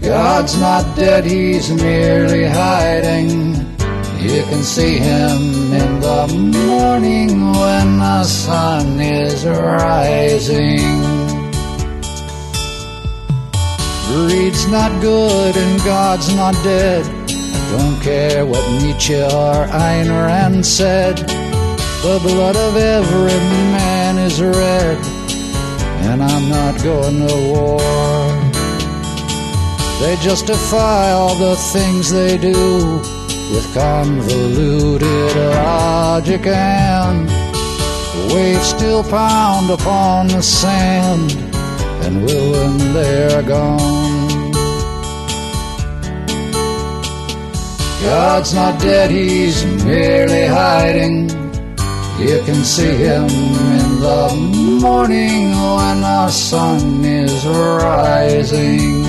God's not dead, he's merely hiding. You can see him in the morning when the sun is rising. Greed's not good and God's not dead. I don't care what Nietzsche or Ayn Rand said. The blood of every man is red, and I'm not going to war. They justify all the things they do with convoluted logic, and the waves still pound upon the sand and will when they're gone. God's not dead, he's merely hiding. You can see him in the morning when the sun is rising.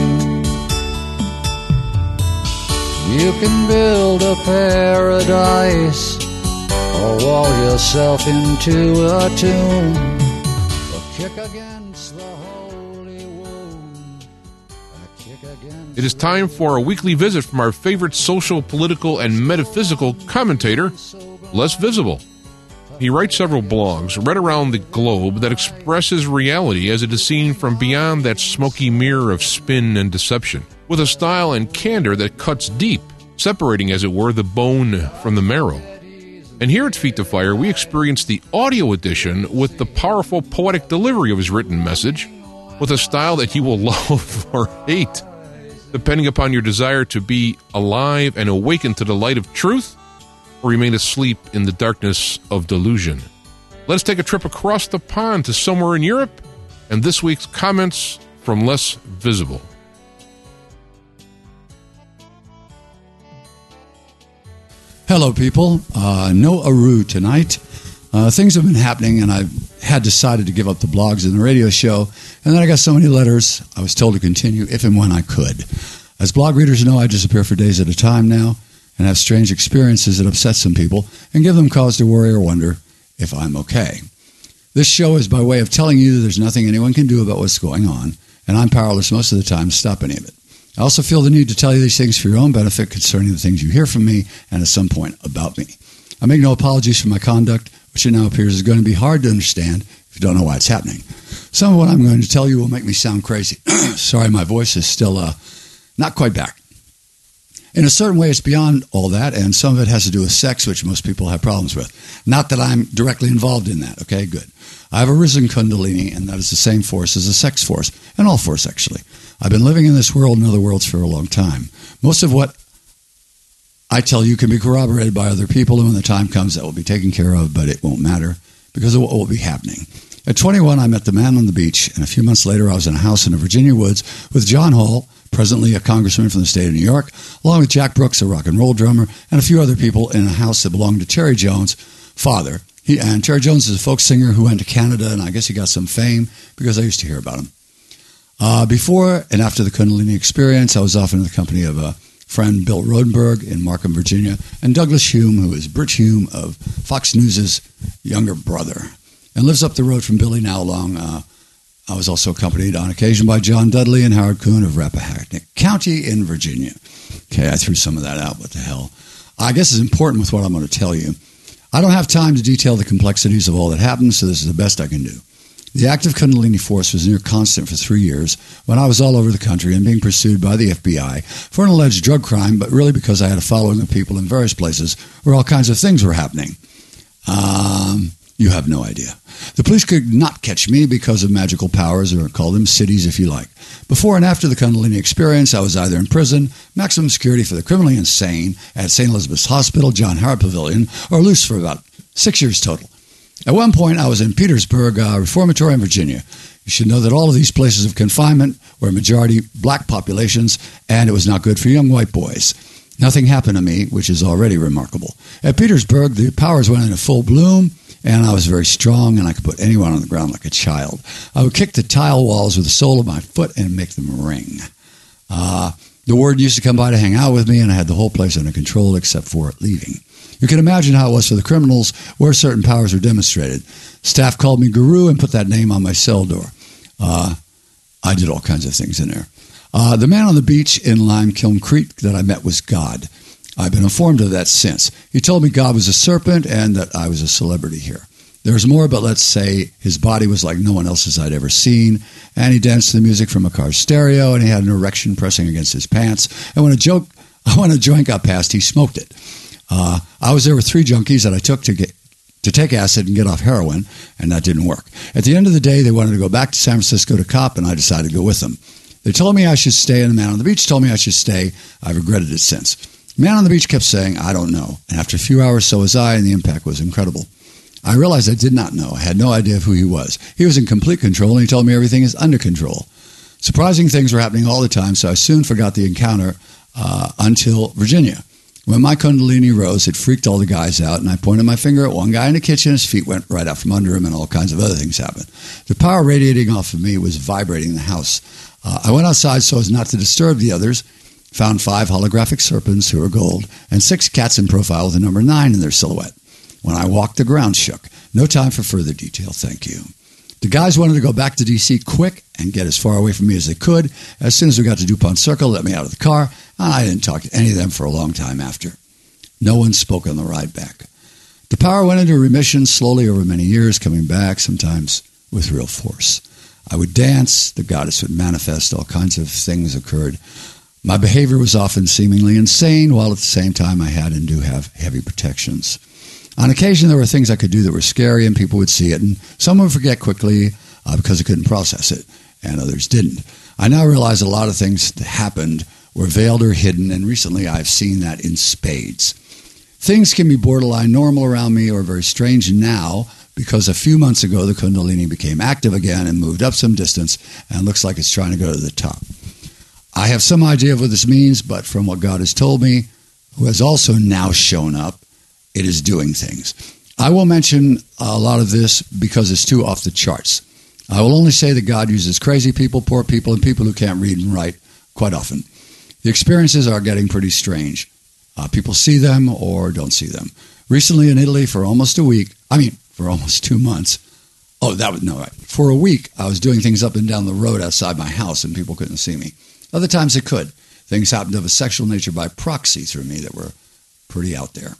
You can build a paradise or wall yourself into a tomb or kick against the holy womb. It is time for a weekly visit from our favorite social, political, and metaphysical commentator, Les Visible. He writes several blogs right around the globe that expresses reality as it is seen from beyond that smoky mirror of spin and deception, with a style and candor that cuts deep, separating, as it were, the bone from the marrow. And here at Feet to Fire, we experience the audio edition with the powerful poetic delivery of his written message, with a style that you will love or hate, depending upon your desire to be alive and awaken to the light of truth, or remain asleep in the darkness of delusion. Let's take a trip across the pond to somewhere in Europe, and this week's comments from Les Visible. Hello, people. No Aru tonight. Things have been happening, and I've had decided to give up the blogs and the radio show, and then I got so many letters, I was told to continue if and when I could. As blog readers know, I disappear for days at a time now, and have strange experiences that upset some people and give them cause to worry or wonder if I'm okay. This show is by way of telling you that there's nothing anyone can do about what's going on, and I'm powerless most of the time to stop any of it. I also feel the need to tell you these things for your own benefit concerning the things you hear from me and at some point about me. I make no apologies for my conduct, which it now appears is going to be hard to understand if you don't know why it's happening. Some of what I'm going to tell you will make me sound crazy. Sorry, my voice is still not quite back. In a certain way, it's beyond all that, and some of it has to do with sex, which most people have problems with. Not that I'm directly involved in that, okay? Good. I have a risen kundalini, and that is the same force as the sex force, and all force, actually. I've been living in this world and other worlds for a long time. Most of what I tell you can be corroborated by other people, and when the time comes, that will be taken care of, but it won't matter because of what will be happening. At 21, I met the man on the beach, and a few months later, I was in a house in the Virginia woods with John Hall, presently a congressman from the state of New York, along with Jack Brooks, a rock and roll drummer, and a few other people in a house that belonged to Terry Jones' father. And Terry Jones is a folk singer who went to Canada, and I guess he got some fame because I used to hear about him. Before and after the Kundalini experience, I was often in the company of a friend, Bill Rodenberg, in Markham, Virginia, and Douglas Hume, who is Brit Hume of Fox News' younger brother, and lives up the road from Billy now along. I was also accompanied on occasion by John Dudley and Howard Kuhn of Rappahannock County in Virginia. Okay, I threw some of that out. What the hell? I guess it's important with what I'm going to tell you. I don't have time to detail the complexities of all that happened, so this is the best I can do. The active Kundalini force was near constant for 3 years when I was all over the country and being pursued by the FBI for an alleged drug crime, but really because I had a following of people in various places where all kinds of things were happening. You have no idea. The police could not catch me because of magical powers, or call them cities if you like. Before and after the Kundalini experience, I was either in prison, maximum security for the criminally insane at St. Elizabeth's Hospital, John Howard Pavilion, or loose for about 6 years total. At one point, I was in Petersburg Reformatory in Virginia. You should know that all of these places of confinement were majority black populations, and it was not good for young white boys. Nothing happened to me, which is already remarkable. At Petersburg, the powers went into full bloom, and I was very strong, and I could put anyone on the ground like a child. I would kick the tile walls with the sole of my foot and make them ring. The ward used to come by to hang out with me, and I had the whole place under control except for leaving. You can imagine how it was for the criminals where certain powers were demonstrated. Staff called me Guru and put that name on my cell door. I did all kinds of things in there. The man on the beach in Limekiln Creek that I met was God. I've been informed of that since. He told me God was a serpent and that I was a celebrity here. There's more, but let's say his body was like no one else's I'd ever seen, and he danced to the music from a car stereo, and he had an erection pressing against his pants, and when a joint got passed, he smoked it. I was there with 3 junkies that I took to take acid and get off heroin, and that didn't work. At the end of the day, they wanted to go back to San Francisco to cop, and I decided to go with them. They told me I should stay, and the man on the beach told me I should stay. I've regretted it since. The man on the beach kept saying, I don't know. And after a few hours, so was I, and the impact was incredible. I realized I did not know. I had no idea of who he was. He was in complete control, and he told me everything is under control. Surprising things were happening all the time, so I soon forgot the encounter until Virginia. When my Kundalini rose, it freaked all the guys out, and I pointed my finger at one guy in the kitchen. His feet went right out from under him, and all kinds of other things happened. The power radiating off of me was vibrating the house. I went outside so as not to disturb the others, found 5 holographic serpents who were gold, and 6 cats in profile with the number 9 in their silhouette. When I walked, the ground shook. No time for further detail, thank you. The guys wanted to go back to D.C. quick and get as far away from me as they could. As soon as we got to DuPont Circle, let me out of the car. I didn't talk to any of them for a long time after. No one spoke on the ride back. The power went into remission slowly over many years, coming back, sometimes with real force. I would dance, the goddess would manifest, all kinds of things occurred. My behavior was often seemingly insane, while at the same time I had and do have heavy protections. On occasion, there were things I could do that were scary, and people would see it, and some would forget quickly because they couldn't process it, and others didn't. I now realize a lot of things that happened were veiled or hidden, and recently I've seen that in spades. Things can be borderline normal around me or very strange now because a few months ago the Kundalini became active again and moved up some distance and looks like it's trying to go to the top. I have some idea of what this means, but from what God has told me, who has also now shown up, it is doing things. I won't mention a lot of this because it's too off the charts. I will only say that God uses crazy people, poor people, and people who can't read and write quite often. The experiences are getting pretty strange. People see them or don't see them. Recently in Italy for almost 2 months. For a week, I was doing things up and down the road outside my house and people couldn't see me. Other times they could. Things happened of a sexual nature by proxy through me that were pretty out there.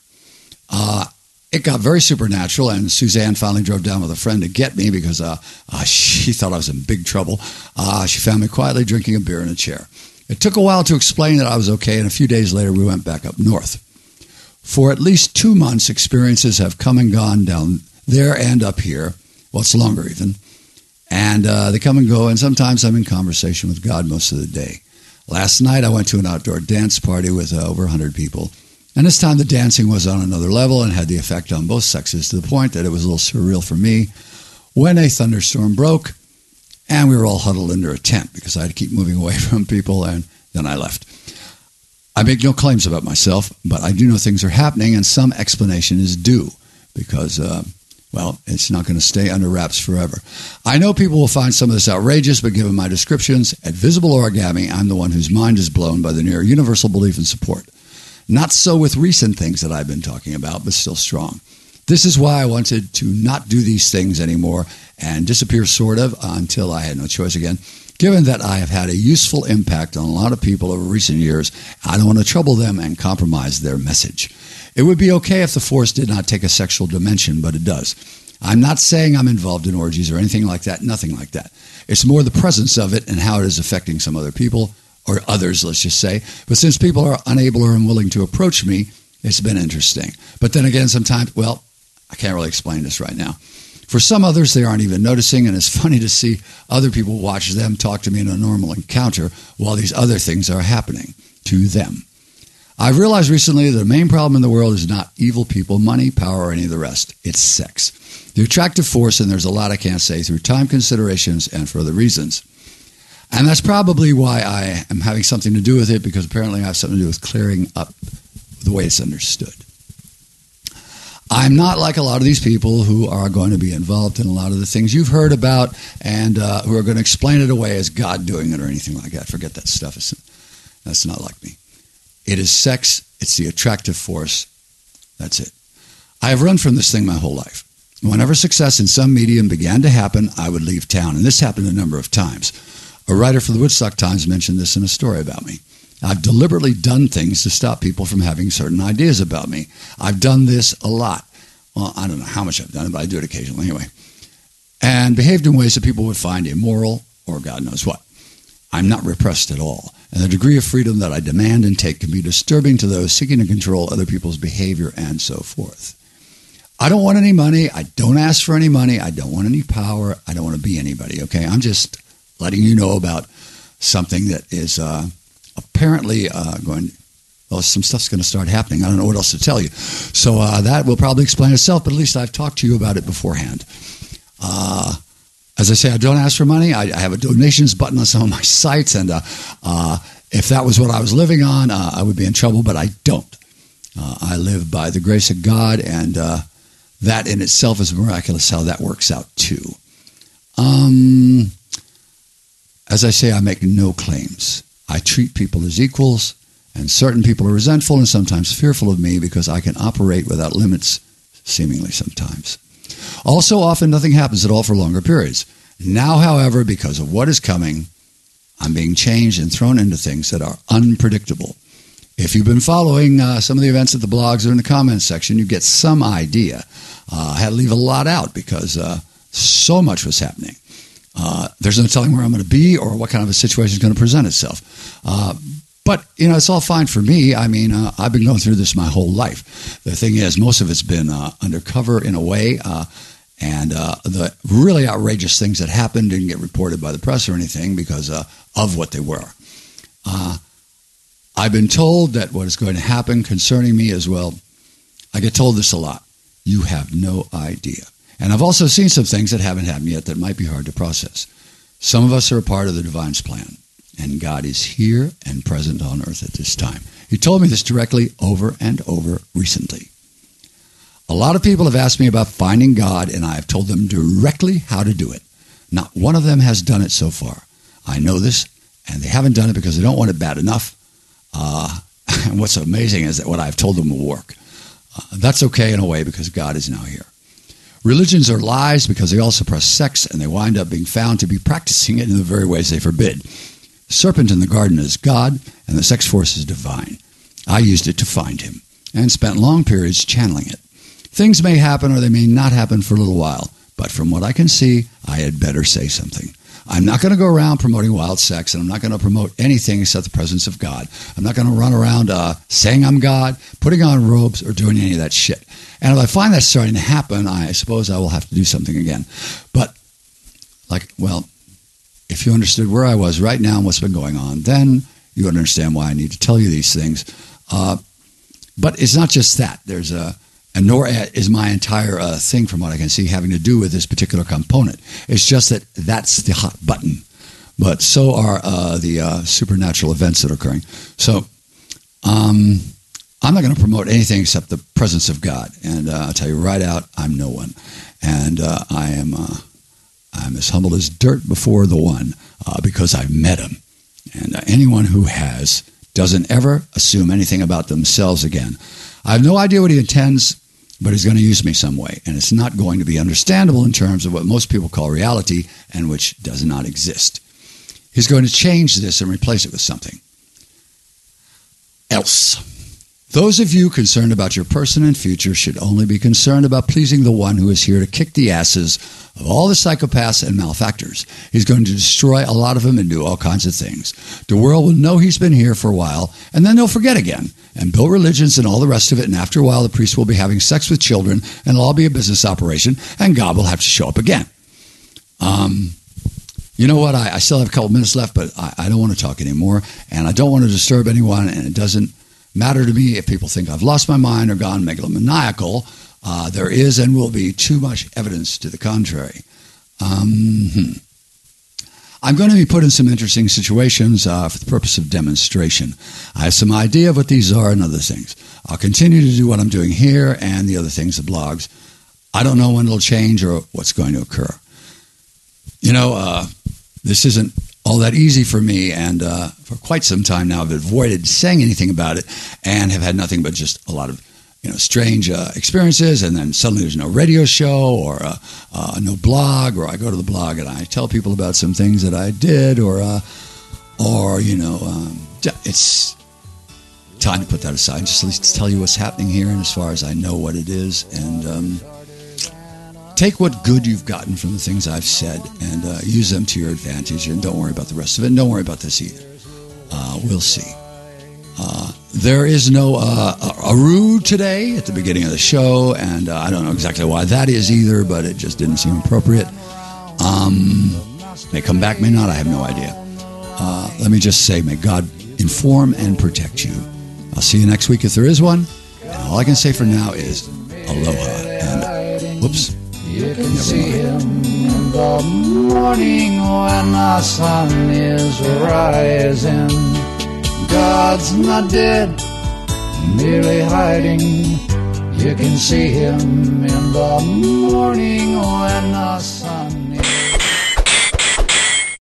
It got very supernatural, and Suzanne finally drove down with a friend to get me because she thought I was in big trouble. She found me quietly drinking a beer in a chair. It took a while to explain that I was okay, and a few days later we went back up north. For at least 2 months, experiences have come and gone down there and up here. Well, it's longer even. And they come and go, and sometimes I'm in conversation with God most of the day. Last night I went to an outdoor dance party with over 100 people. And this time the dancing was on another level and had the effect on both sexes to the point that it was a little surreal for me when a thunderstorm broke and we were all huddled under a tent because I had to keep moving away from people, and then I left. I make no claims about myself, but I do know things are happening and some explanation is due because, it's not going to stay under wraps forever. I know people will find some of this outrageous, but given my descriptions, at Visible Origami, I'm the one whose mind is blown by the near universal belief and support. Not so with recent things that I've been talking about, but still strong. This is why I wanted to not do these things anymore and disappear sort of until I had no choice again. Given that I have had a useful impact on a lot of people over recent years, I don't want to trouble them and compromise their message. It would be okay if the force did not take a sexual dimension, but it does. I'm not saying I'm involved in orgies or anything like that, nothing like that. It's more the presence of it and how it is affecting some other people, or others, let's just say. But since people are unable or unwilling to approach me, it's been interesting. But then again, sometimes, I can't really explain this right now. For some others, they aren't even noticing, and it's funny to see other people watch them talk to me in a normal encounter while these other things are happening to them. I've realized recently that the main problem in the world is not evil people, money, power, or any of the rest. It's sex. The attractive force, and there's a lot I can't say through time considerations and for other reasons. And that's probably why I am having something to do with it, because apparently I have something to do with clearing up the way it's understood. I'm not like a lot of these people who are going to be involved in a lot of the things you've heard about and who are going to explain it away as God doing it or anything like that. Forget that stuff. That's not like me. It is sex. It's the attractive force. That's it. I have run from this thing my whole life. Whenever success in some medium began to happen, I would leave town. And this happened a number of times. A writer for the Woodstock Times mentioned this in a story about me. I've deliberately done things to stop people from having certain ideas about me. I've done this a lot. Well, I don't know how much I've done it, but I do it occasionally anyway. And behaved in ways that people would find immoral or God knows what. I'm not repressed at all. And the degree of freedom that I demand and take can be disturbing to those seeking to control other people's behavior and so forth. I don't want any money. I don't ask for any money. I don't want any power. I don't want to be anybody, okay? I'm just letting you know about something that is apparently some stuff's going to start happening. I don't know what else to tell you. So that will probably explain itself, but at least I've talked to you about it beforehand. As I say, I don't ask for money. I have a donations button on some of my sites, and if that was what I was living on, I would be in trouble, but I don't. I live by the grace of God, and that in itself is miraculous how that works out too. As I say, I make no claims. I treat people as equals, and certain people are resentful and sometimes fearful of me because I can operate without limits, seemingly sometimes. Also, often nothing happens at all for longer periods. Now, however, because of what is coming, I'm being changed and thrown into things that are unpredictable. If you've been following some of the events at the blogs or in the comments section, you get some idea. I had to leave a lot out because so much was happening. There's no telling where I'm going to be or what kind of a situation is going to present itself. But, it's all fine for me. I mean, I've been going through this my whole life. The thing is, most of it's been undercover in a way, and the really outrageous things that happened didn't get reported by the press or anything because of what they were. I've been told that what is going to happen concerning me as well, I get told this a lot. You have no idea. And I've also seen some things that haven't happened yet that might be hard to process. Some of us are a part of the divine's plan, and God is here and present on earth at this time. He told me this directly over and over recently. A lot of people have asked me about finding God, and I have told them directly how to do it. Not one of them has done it so far. I know this, and they haven't done it because they don't want it bad enough. And what's amazing is that what I've told them will work. That's okay in a way because God is now here. Religions are lies because they all suppress sex, and they wind up being found to be practicing it in the very ways they forbid. The serpent in the garden is God, and the sex force is divine. I used it to find him and spent long periods channeling it. Things may happen or they may not happen for a little while, but from what I can see, I had better say something. I'm not going to go around promoting wild sex, and I'm not going to promote anything except the presence of God. I'm not going to run around saying I'm God, putting on robes, or doing any of that shit. And if I find that starting to happen, I suppose I will have to do something again. But, if you understood where I was right now and what's been going on, then you would understand why I need to tell you these things. But it's not just that. And nor is my entire thing, from what I can see, having to do with this particular component. It's just that that's the hot button. But so are the supernatural events that are occurring. So I'm not going to promote anything except the presence of God. And I'll tell you right out, I'm no one. And I'm as humble as dirt before the one because I've met him. And anyone who has doesn't ever assume anything about themselves again. I have no idea what he intends, but he's going to use me some way. And it's not going to be understandable in terms of what most people call reality and which does not exist. He's going to change this and replace it with something else. Those of you concerned about your person and future should only be concerned about pleasing the one who is here to kick the asses of all the psychopaths and malefactors. He's going to destroy a lot of them and do all kinds of things. The world will know he's been here for a while, and then they'll forget again and build religions and all the rest of it, and after a while the priests will be having sex with children, and it'll all be a business operation, and God will have to show up again. You know what? I still have a couple minutes left, but I don't want to talk anymore, and I don't want to disturb anyone, and it doesn't matter to me if people think I've lost my mind or gone megalomaniacal. There is and will be too much evidence to the contrary. I'm going to be put in some interesting situations for the purpose of demonstration. I have some idea of what these are and other things. I'll continue to do what I'm doing here and the other things, the blogs. I don't know when it'll change or what's going to occur. This isn't all that easy for me, and for quite some time now I've avoided saying anything about it and have had nothing but just a lot of strange experiences, and then suddenly there's no radio show or no blog, or I go to the blog and I tell people about some things that I did, or it's time to put that aside. Just at least tell you what's happening here, and as far as I know what it is, and take what good you've gotten from the things I've said and use them to your advantage, and don't worry about the rest of it, and don't worry about this either. We'll see. There is no Aru today at the beginning of the show, and I don't know exactly why that is either, but it just didn't seem appropriate. May come back, may not, I have no idea. Let me just say, may God inform and protect you. I'll see you next week if there is one, and all I can say for now is aloha, and whoops. You can see him in the morning when the sun is rising. God's not dead, merely hiding. You can see him in the morning when the sun